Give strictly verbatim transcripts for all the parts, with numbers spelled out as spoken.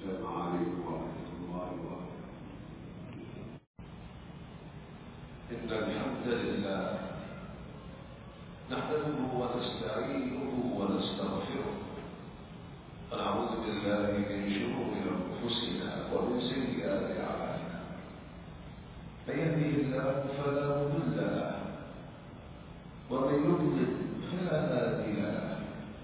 السلام عليكم ورحمة الله وبركاته. إن الحمد لله نحمده ونستعينه ونستغفره ونعوذ بالله من شرور أنفسنا ومن سيئات أعمالنا. من يهده الله فلا مضل له ومن يضلل فلا هادي له،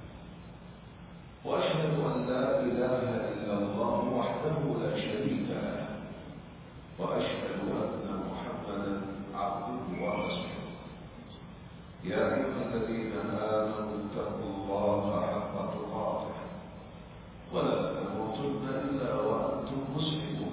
وأشهد أن لا إله إلا الله وحده لا شريك له، وأشهد أن محمدا عبده ورسوله. يا أيها الذين آمنوا اتقوا الله حق تقاته ولا تموتن إلا وأنتم مسلمون.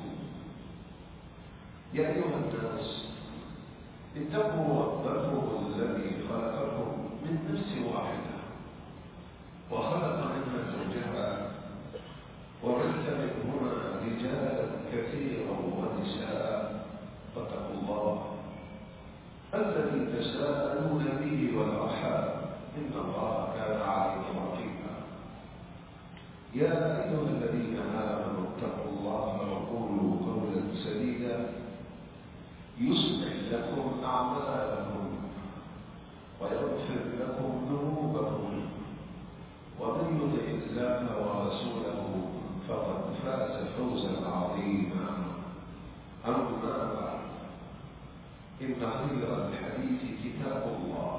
يا أيها الناس اتقوا ربكم الذي خلقكم من نفس واحدة وخلق منها زوجها وبث منهما رجالا كثيرا ونساء، فاتقوا الله الذي تساءلون به والأرحام إن الله كان عليكم رقيبا. يا أيها الذين آمنوا اتقوا الله وقولوا قولا سديدا يصلح لكم أعمالكم ويغفر لكم ذنوبكم، ومن يطع الله ورسوله فقد فاز فوزا عظيما. أما بعد، إن خير الحديث كتاب الله،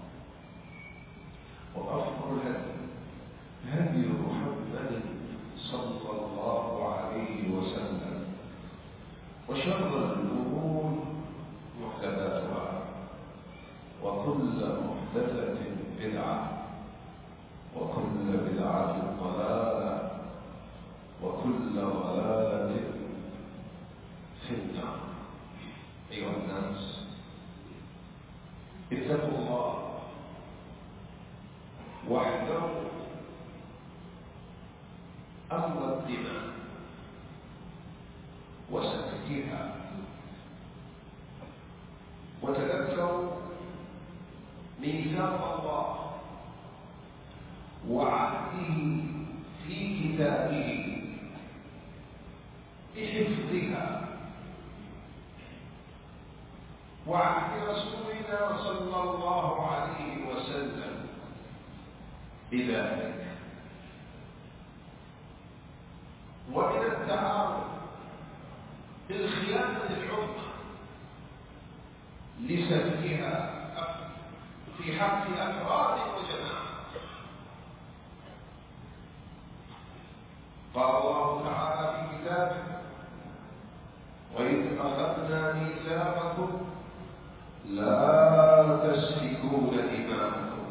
وأفضل الهدي هدي محمد صلى الله عليه وسلم، وشر الأمور محدثاتها، وكل محدثة بدعة، وكل بدعة ضلالة، وكل ضلالة في النار. أيها الناس اتقوا الله واحذروا أمر الدماء وسفكها، وتذكروا ميثاق الله وعهده في كتابه بحفظها، وعهد رسولنا صلى الله عليه وسلم بذلك. ومن التعاون بالخيانة العظمى لسفكها في حق أفراد وجماعات. قال الله تعالى في كتابه: وإذ أخذنا ميثاقكم لا تسفكون دماءكم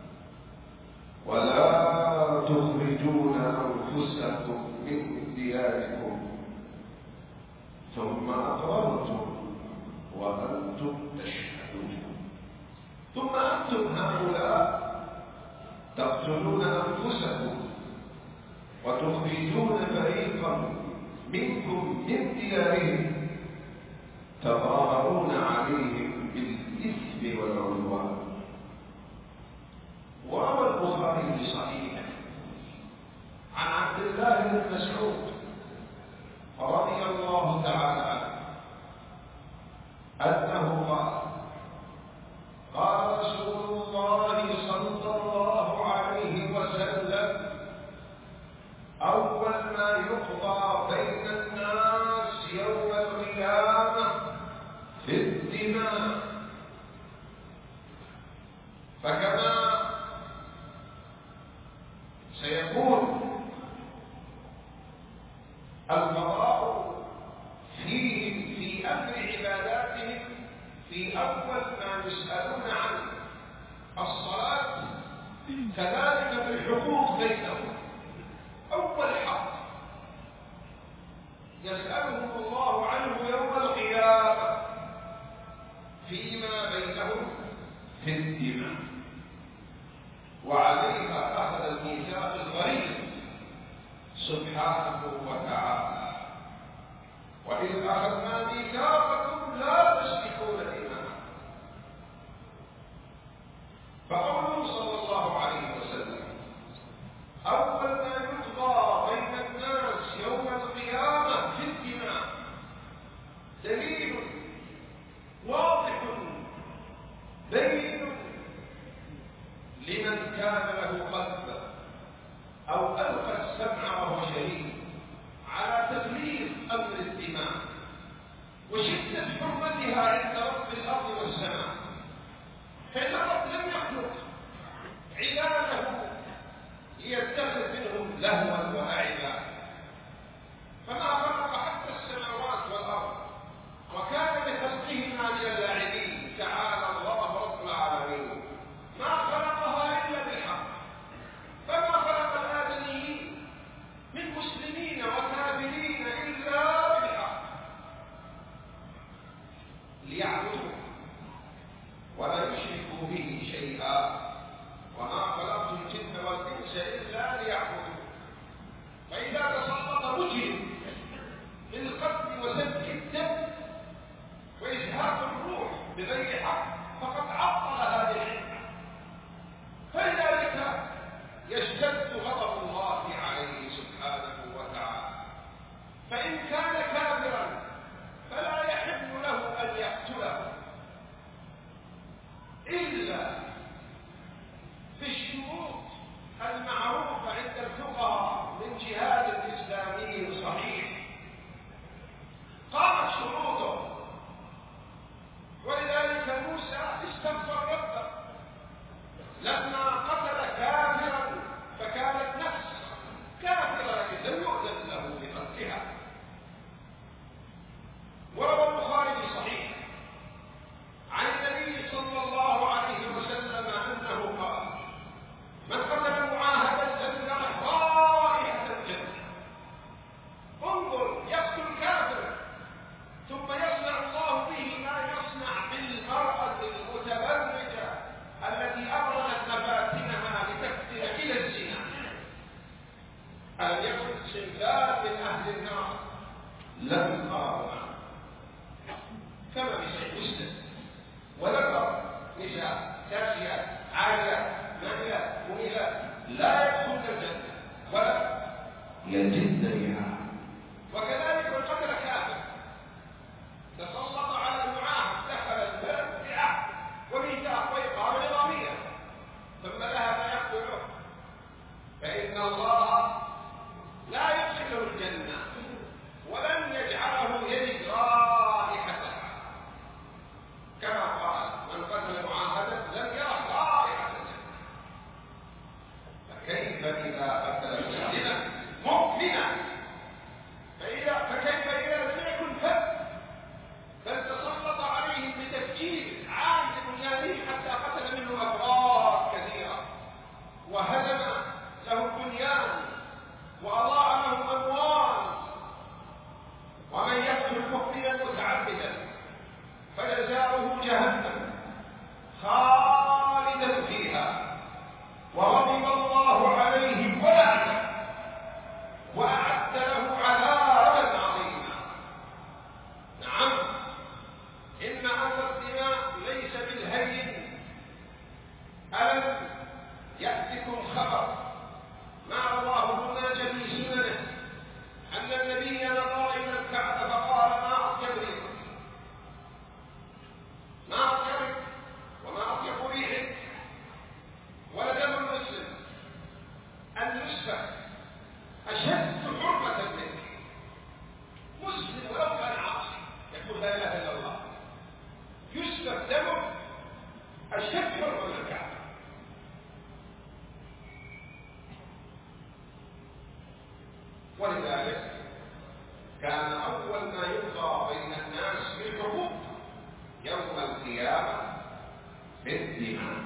ولا تخرجون أنفسكم من دياركم ثم أقررتم وأنتم تشهدون. ثم أنتم هؤلاء تقتلون أنفسكم وتخرجون فريقا منكم من ديارهم تظاهرون عليهم بالإثم والعدوان. وروى البخاري في صحيحه عن عبد الله بن مسعود رضي الله تعالى عنه أنه قال: قال رسول الله صلى الله عليه وسلم: أول ما يقضى بين الناس يوم القيامة في الدماء، فكما سيكون القضاء فيهم في أمر عباداتهم في أول ما يسألون عن الصلاة، كذلك في الحقوق بينهم. أول حق يسألهم الله عنه يوم القيامة فيما بينهم في الدماء، وعليها أخذ الميثاق الغليظ سبحانه وتعالى: وإذ أخذنا ميثاقكم لا تسفكون دماءكم. فقوله صلى الله عليه وسلم: أول ما يقضى بين الناس يوم القيامة إنسان كان له قلب أو ألقى السمع وهو شهيد على تغليظ أمر الدماء وشدة حرمتها عند رب الأرض والسماء، فإن الرب لم يخلق عباده ليتخذ منهم لهوا ولعبا، فما خلق حتى السماوات والأرض وكان بخلقهما من اللاعبين. تعالى الله رب العالمين، ما خلقها إلا بالحق، فما خلق الآدميين من مسلمين وكافرين إلا بالحق ليعبدوه ولا يشركوا به شيئا، وما خلقت الجن والإنس إلا ليعبدون. فإذا تسلط مجرم بالقتل وسفك الدم وإزهاق الروح بغير حق فقد عطل هذه الحكمة، فلذلك يشتد غضب الله عليه سبحانه وتعالى. فإن كان كافرا فلا يحل له أن يقتله إلا في الشروط المعروفة عند الفقهاء من جهاد إسلامي صحيح قامت شروطه. ولذلك موسى استغفر ربه لما قتل كافرا فكانت نفس كافرة لم يؤذن له بقتلها. وروى البخاري في صحيح عن النبي صلى الله عليه وسلم أنه قال: من قتل معاهدا لم يرح رائحة الجنة. انظر، يقتل كافر ثم يصنع الله به ما يصنع بالمرأة المتبرجة التي أبرزت مفاتنها لتفتن إلى الزنا. ألم يكن صنفان من أهل النار لم أرهما، كما في صحيح مسلم: وذكر نساء كاسيات عاريات مائلات مميلات لا يدخلن الجنة ولا يجدن ريحها. وكذلك من قتل كافر تسلط على المعاهد دخل البلد بعهد وميثاق وإقامة نظامية ثم ذهب يقتله، فإن الله لا يدخله الجنة ولن يجعله يجد رائحتها، كما قال: من قتل معاهدا لم يرح رائحة الجنة. فكيف إذا قتل مسلما مؤمنا؟ فإذا فكيف إذا لم يكن فد بل تسلط عليهم بتفجير عاد بنيانه حتى قتل منه أفراد كثيرة وهدم له البنيان وأضاع لهم أموال. ومن يقتل مؤمنا متعمدا فجزاؤه جهنم خالدا فيها وغضب الله عليه ولعنه وأعد له عذابا عظيما. نعم، إن أمر الدماء ليس بالهين. ألم يأتكم خبر ما رواه ابن في سننه أن النبي نظر إلى الكعبة فقال: ما أطيب ريحك، ما أطيبك وما أطيب ريحك. ولدم المسلم أن يسفك أشد حرمة منك. مسلم ولو كان عاصي يقول لا إله إلا الله يسفك دمه أشد حرمة من الكعبة. ولذلك كان أول ما يقضى بين الناس بالحقوق يوم القيامة بالدماء.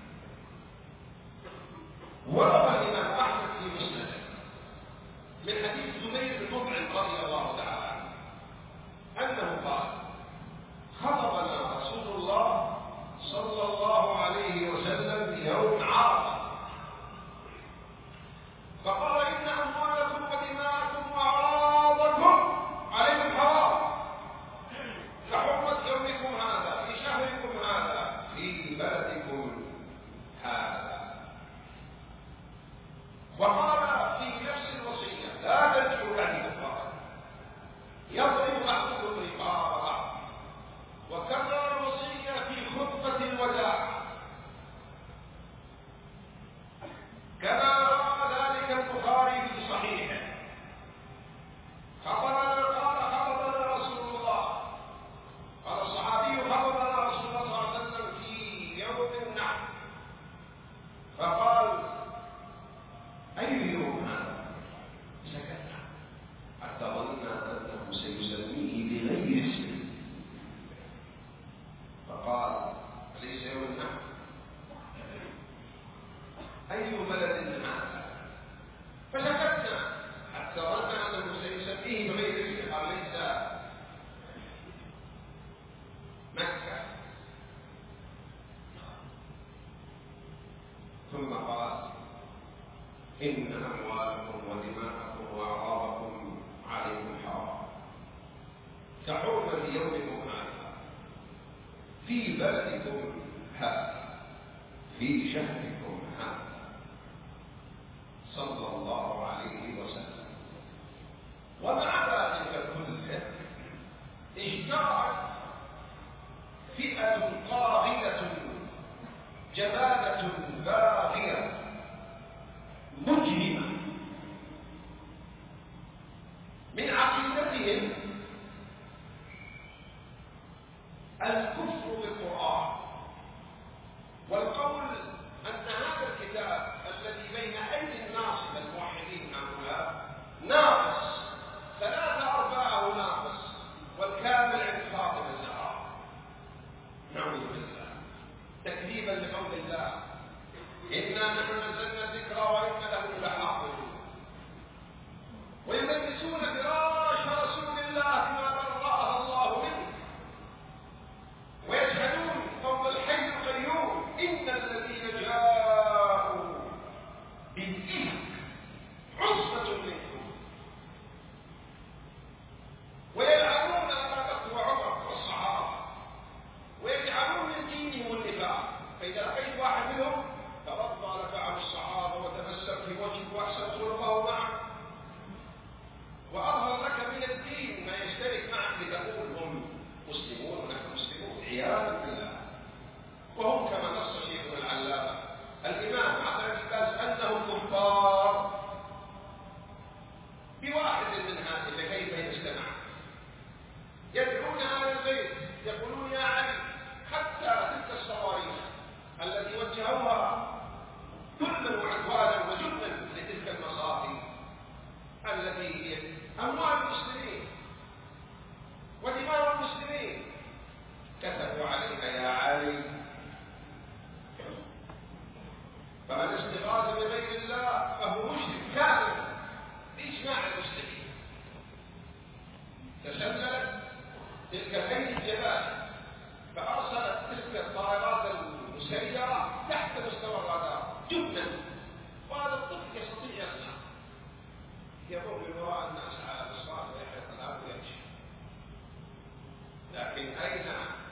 وروى الإمام أحمد في مسنده من حديث زبير بن مطعم رضي الله تعالى عنه أنه قال: خطبنا رسول الله صلى الله عليه وسلم يوم عرفة فقال: إن أموالكم ودماءكم وأعراضكم عليكم حرام كحرمة يومكم هذا في شهركم هذا في بلدكم هذا. وقال في نفس الوصية: لا تنكحوا بعد كفارا يضرب بعضكم رقاب بعض. وكرر الوصية في خطبة الوداع بلد هذا، فسكتنا حتى ظن أنه سيسميه بغير اسمه، قال ليس مكة. ثم قال إن أموالكم ودماءكم وأعراضكم عليكم حرام كحرمة يومكم هذا في بلدكم هذا في شهركم هذا، صلى الله عليه وسلم. ومع ذلك كله اجترأت فئة طاغية جبانة باغية مجرمة من عقيدتهم الكفر بالقرآن والقول أن هذا الكتاب الذي بين أيدي الناس الموحدين هؤلاء ناقص، ثلاثة أرباعه ناقص، والكامل عند فاطمة الزهراء. نعوذ بالله، تكذيبا لقول الله إنا نحن نزلنا الذكر وإنا له لحافظون، ويملسون فراش رسول الله ما برأه الله منه، ويشهدون فوق الحي القيوم إن الذين جاءوا بالإفك عصبة منكم، ويلعنون أبا بكر وعمر والصحابة، ويجعلون من دينهم النفاق. فإذا لقيت واحد منهم ترضى لك عن الصحابة وتمسك في وجهك وأحسن خلقه معك وأظهر لك من الدين ما يشترك معك لتقول هم مسلمون ونحن مسلمون، عياذا بالله. وهم كما نص شيخنا العلامة الإمام حسن بن باز أنهم كفار بواحد من هذه. كيف يجتمع؟ يدعون على البيت، يقولون يا علي، حتى تلك الصواريخ التي وجهوها ظلما وعدوانا وجبنا لتلك المصائب التي هي أموال المسلمين ودماء المسلمين، كتبوا عليها يا علي. فمن استغاث بغير الله فهو مشرك كامل بإجماع المسلمين. تسللت تلك الأيدي الجبال فأرسلت تلك الطائرات المسيرة تحت مستوى الرادار جبنا، وهذا الطفل يستطيع يصنع، يمر من وراء الناس على الأصوات ويحرق الأرض ويمشي. لكن أين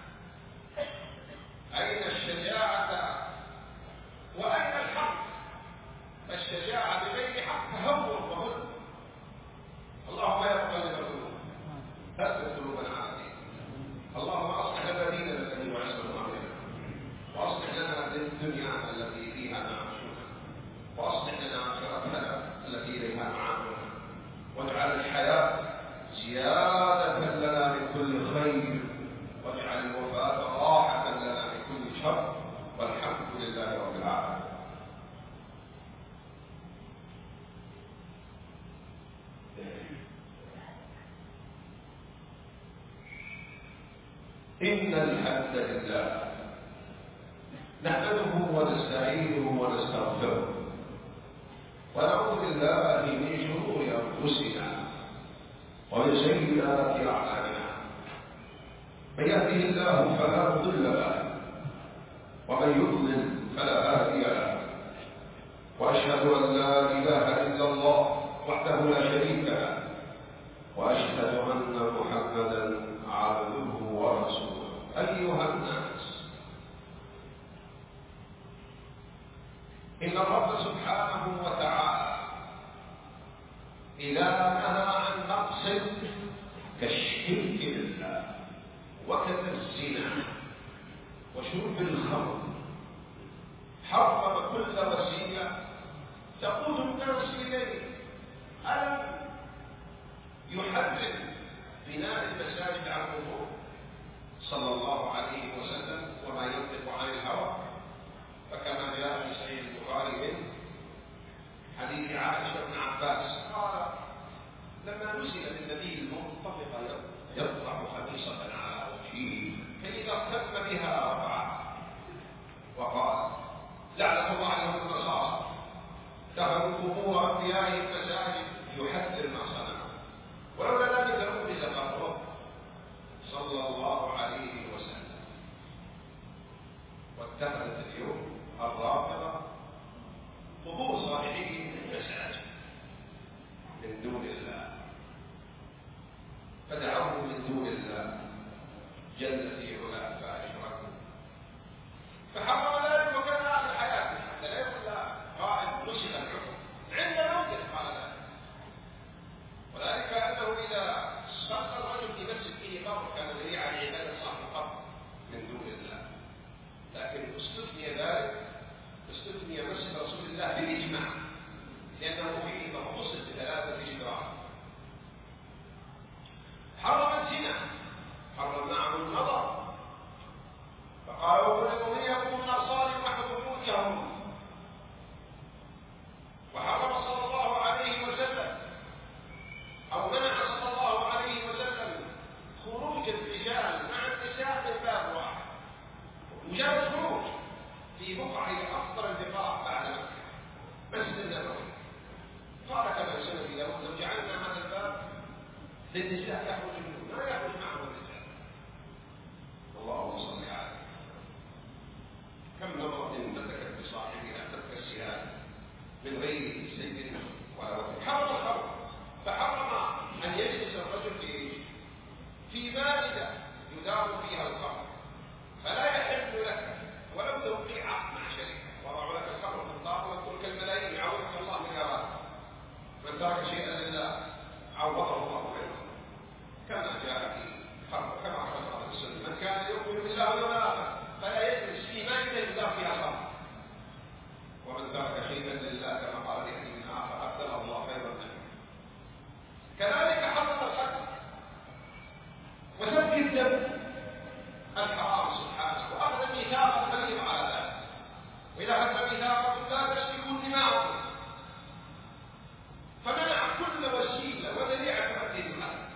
أين الشجاعة وأين الحق؟ الشجاعة بغير حق تهور وظلم. اللهم يا مقلب القلوب ثبت قلوبنا على دينك. اللهم أصلح لنا ديننا الذي هو عصمة أمرنا، وأصلح لنا دنيانا التي فيها معاشنا، وأصلح لنا آخرتنا التي إليها معادنا، واجعل الحياة زيادة لنا من كل خير، واجعل الوفاة راحة لنا من كل شر، والحمد لله رب العالمين. إن الحمد لله نحمده ونستعينه ونستغفره، ونعوذ بالله من شرور أنفسنا ومن سيئات أعمالنا. من يهده الله فلا مضل له، ومن يضلل فلا هادي له، وأشهد أن لا إله إلا الله وحده لا شريك له، وأشهد أن محمدا عبده ورسوله. أيها الناس، إن الرب سبحانه وتعالى إذا نهى عن نقص كالشرك بالله وكذا الزنا وشرب الخمر حرم كل وسيلة تقود الناس إليه. ألم يحرم بناء المساجد على القبور صلى الله عليه وسلم وما ينطق عن الهوى؟ فكما جاء في صحيح البخاري من حديث عائشة بن عباس قال لما نزل بالنبي المنطفق يطلع خميصة على وجهه فإذا اهتم بها رفعها وقال لعنة الله عليهم الرصاص من دون الله، فدعوه من دون الله جل في علاه فأشركوا، فحرم ذلك وكان آخر حياته حتى لا يقول لا قائل نسخ الحكم عند موته قال ذلك. وذلك أنه إذا صلى الرجل في مسجد فيه قبر كان ذريعة على عبادة صاحب القبر من دون الله، لكن استثني ذلك، استثني مسجد رسول الله بالإجماع لأنه فيه مخصوص بثلاثة جدران. حرم الزنا، حرم معه النظر، فقال وكلكم يكون من أبصار نحو بيوتهم. وحرم صلى الله عليه وسلم أو منع صلى الله عليه وسلم خروج الرجال مع النساء من باب واحد، مجرد خروج في بقعة هي أفضل البقاع بعد مكة مسجد النبوي. قال كما سنة لو لو جعلنا هذا الباب للنساء يخرج منه ما يخرج معه الرجال. اللهم صل عليه. كم مرة مسكت بصاحبها تلك السهام من غير سيد ولا وكيل. حرم الخمر، فحرم أن يجلس الرجل في في مائدة يدار فيها الخمر، فلا يحل لك ولو توقيع عقد مع شركة وضعوا لك الخمر في الدار وتقول كالملايين يعوضك الله من يراد. من ترك شيئا لله عوضه الله خيرا، كما جاء في حرب كما أخبر السنة من كان يؤمن بالله واليوم الآخر فلا يجلس في مائدة يدار فيها خمر، ومن ترك شيئا لله كما قال لأهل من آخر أبدل الله خيرا منه. كذلك حرم القتل وسفك الدم الحرام سبحانه، وأخذ ميثاق الغليظ على ذلك، وإذا أخذ ميثاقكم لا تسفكون دماءكم، فمنع كل وسيلة وذريعة تؤدي القتل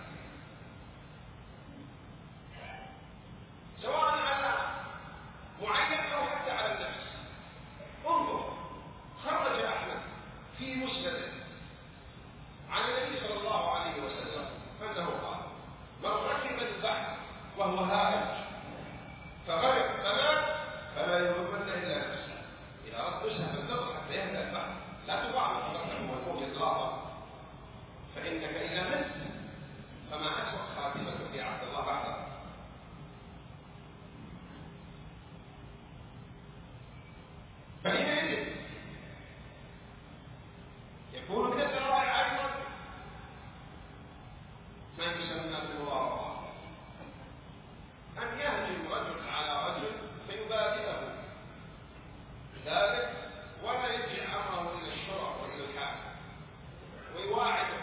سواء على معين أو حتى على النفس. انظر خرج أحمد في مسنده عن النبي صلى الله عليه وسلم أنه قال من ركب البحر وهو هائج فغرق فمات فلا يلومن إلا نفسه. إذا أردت تسهم النظر حتى يهدى البحر لا تضاعف نفسه والموت إطلاقا، فإنك إذا مت فما أسوأ خاتمتك يا عبد الله بعد. فحينئذ يكون من الذرائع أيضا ما يسمى بالمضاربة، أن يهجم رجل على رجل فيبادله ذلك ولا يرجع أمره إلى الشرع وإلى الحاكم ويواعده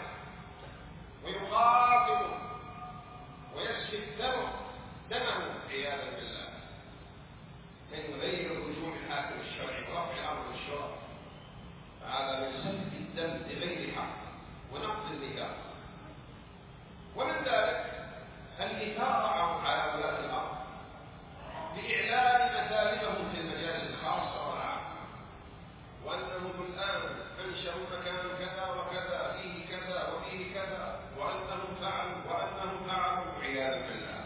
ويقاتله ويسفك دمه دمه عياذا بالله من غير رجوع الحاكم الشرعي ورفع أمر الشرع، فهذا من سفك الدم بغير حق ونقض الميثاق. ومن ذلك الإثارة على ولاة الأمر بإعلان مثالبهم في المجالس الخاصة والعامة، وأنهم الآن أنشأوا مكان كذا وكذا فيه كذا وفيه كذا وأنهم فعلوا وأنهم فعلوا عياذا بالله.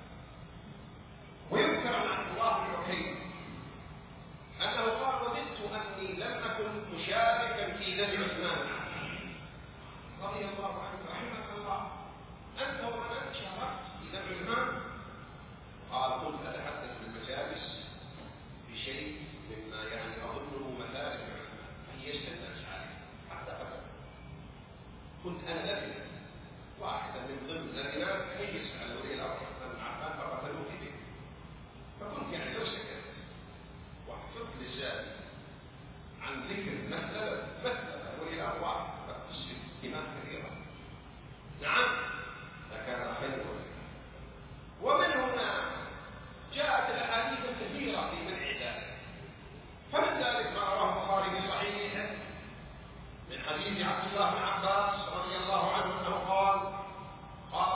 ويذكر عن عبد الله بن عكيم أنه قال وددت أني لم أكن مشاركا في دم عثمان رضي الله عنه رحمه الله، أنت وأنا شاركت في دم عثمان؟ قال كنت أتحدث في المجالس بشيء مما يعني أظنه مثالب عثمان أن يشتد أشعاره حتى قتل. كنت أنا لبنة واحدا من ضمن الذين يجلس على ولي الأمر عثمان بن عفان فقتلوه في بيته، فكنت يعني لو سكت وحفظت لساني عن ذكر مثلا مثلا ولي الأمر واحد قد تسفك دماء كثيرة، نعم لكان خيرا. ومن هنا جاءت الأحاديث الكثيرة في منع ذلك، فمن ذلك ما رواه البخاري في صحيحه من حديث عبد الله بن عباس رضي الله عنه أنه قال قال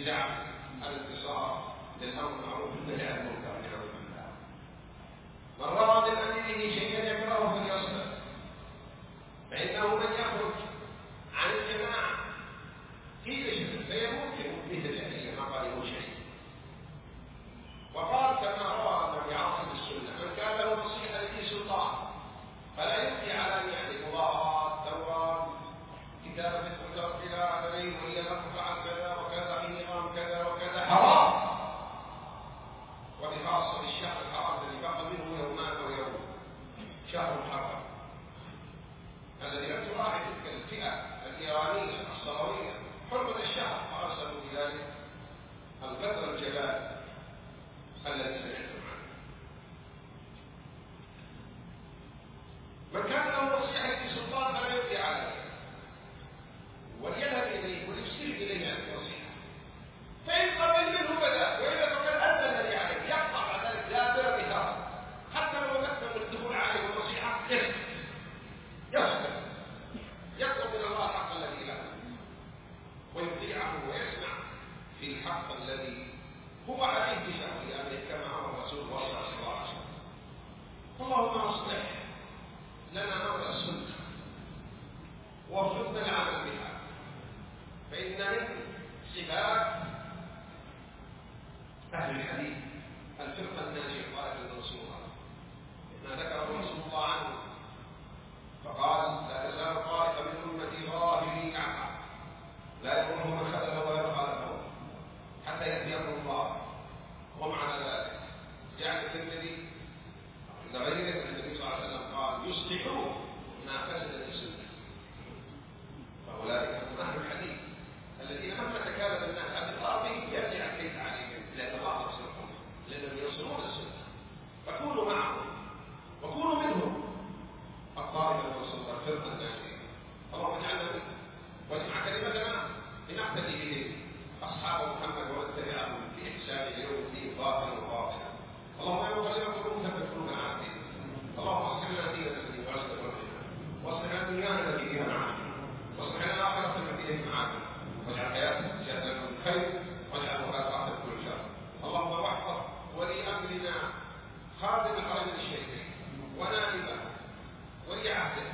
بدعم الانتصار للامر بالمعروف والنهي عن المنكر نعوذ بالله. من راى من امره شيئا يكرهه فليصبر، فانه من يخرج عن الجماعه في جسده فيموت مثل اهله ما قاله شيء. وقال كما روى ابن عاصم السنه: من كان له نصيحه لذي سلطان فلا يبقي على يعني مضاهات دوران كتابه الكتب الى اخره وهي مدفع كذا وكذا في نظام كذا وكذا حرام، وبخاصه الشهر الحرام الذي بقى منه يومان او يوم، شهر محرم الذي لم تراعي تلك الفئه الايرانيه الصلويه حرمه الشهر، فارسلوا بذلك البدر الجلال الذي سمعتم عنه. من كان له نصيحه في سلطان فلا يبقي عليه وليذهب اليه وليرسل اليه النصيحه، فان قبل منه بدا، واذا فقد ادى الذي عليه يقطع على ذلك لا بر بهذا، حتى لو مثل الدخول عليه والنصيحه يسكت يسكت يطلب من الله الحق الذي له ويطيعه ويسمع في الحق الذي هو عليه بشرع امره كما امر رسول الله صلى الله عليه وسلم. اللهم اصلح لنا امر السنه وارزقنا العمل بها، فان من صفات اهل الحديث الفرقه الناجيه قال ابن رسول الله ما ذكر رسول الله عنه فقال: لا تزال طائفه من امتي ظاهرين عنها لا يضرهم من خذله ولا خالفه حتى ياتي امر الله. ومعنى ذلك جاء الترمذي عند غيره النبي صلى الله عليه وسلم قال: يصلحون ما فسدت السنه. فاولئك هم اهل الحديث الذين مهما تكالب الناس عن اطلاقهم يرجع الكيس عليهم لان الله يصلحهم لانهم يصلون السنه. فكونوا معهم وكونوا منهم الطائفه المنصوره الفرقه الناجيه. اللهم اجعلنا منهم واجمع كلمتنا لنقتدي بهم اصحاب محمد واتبعهم في احسان يوم الدين باطلا وباطلا. اللهم يا مقلب القلوب ثبت قلوبنا على دينك. اللهم اصلح لنا ديننا الذي هو عصمه ربنا، واصلح لنا دنيانا التي فيها معاشنا، واصلح لنا اخرتنا التي فيها معاشنا، واجعل حياتنا زياده لنا من خير، واجعل وفاه راحه كل شر. اللهم واحفظ ولي امرنا خادم الحرمين الشريفين ونائبه ولي عهده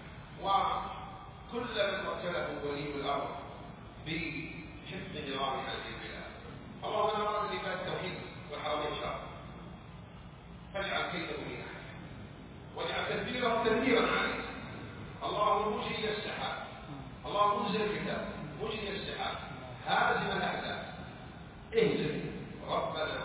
وكل من وكله ولي الامر بحفظ نظام هذه البلاد. اللهم نرى لباس التوحيد والحرمين شر، فاجعل كيده في نحره واجعل تدبيره تدبيرا عليه. اللهم مجري السحاب، اللهم انزل الكتاب مجري السحاب هازم الاحزاب، اهزم ربنا